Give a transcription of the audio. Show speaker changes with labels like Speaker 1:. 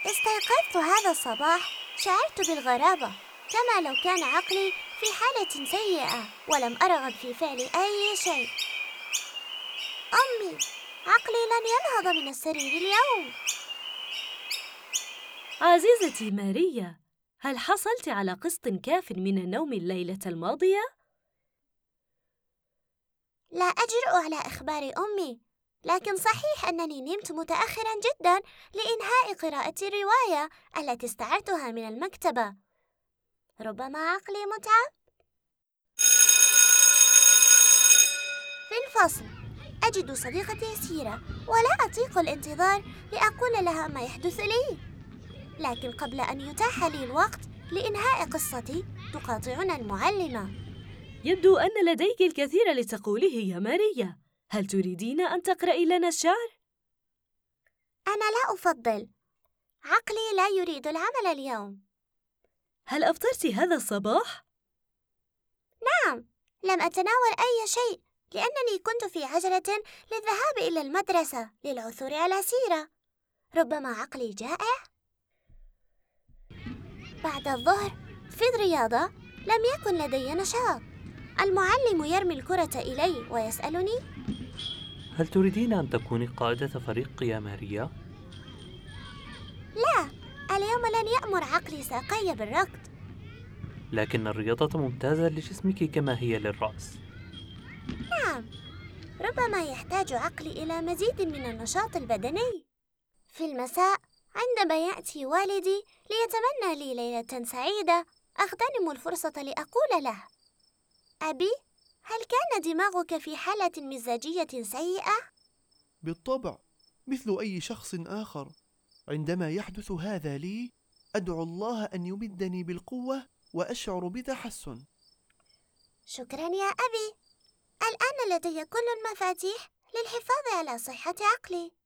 Speaker 1: استيقظت هذا الصباح شعرت بالغرابة، كما لو كان عقلي في حالة سيئة ولم أرغب في فعل أي شيء. أمي، عقلي لن ينهض من السرير اليوم.
Speaker 2: عزيزتي ماريا، هل حصلت على قسط كاف من النوم الليلة الماضية؟
Speaker 1: لا أجرؤ على إخبار أمي، لكن صحيح أنني نمت متأخراً جداً لإنهاء قراءة الرواية التي استعرتها من المكتبة. ربما عقلي متعب. في الفصل أجد صديقتي سيرة ولا أطيق الانتظار لأقول لها ما يحدث لي، لكن قبل أن يتاح لي الوقت لإنهاء قصتي تقاطعنا المعلمة.
Speaker 2: يبدو أن لديك الكثير لتقوله يا ماريا. هل تريدين أن تقرأي لنا الشعر؟
Speaker 1: أنا لا أفضل، عقلي لا يريد العمل اليوم.
Speaker 2: هل أفطرت هذا الصباح؟
Speaker 1: نعم، لم أتناول أي شيء لأنني كنت في عجلة للذهاب إلى المدرسة للعثور على سيرة. ربما عقلي جائع. بعد الظهر في الرياضة لم يكن لدي نشاط. المعلم يرمي الكرة إلي ويسألني:
Speaker 3: هل تريدين أن تكوني قائدة فريق يا ماريا؟
Speaker 1: لا، اليوم لن يأمر عقلي ساقي بالركض.
Speaker 3: لكن الرياضة ممتازة لجسمك كما هي للرأس.
Speaker 1: نعم، ربما يحتاج عقلي إلى مزيد من النشاط البدني. في المساء عندما يأتي والدي ليتمنى لي ليلة سعيدة، أغتنم الفرصة لأقول له: أبي، هل كان دماغك في حالة مزاجية سيئة؟
Speaker 4: بالطبع، مثل أي شخص آخر. عندما يحدث هذا لي، أدعو الله أن يمدني بالقوة وأشعر بتحسن.
Speaker 1: شكرا يا أبي، الآن لدي كل المفاتيح للحفاظ على صحة عقلي.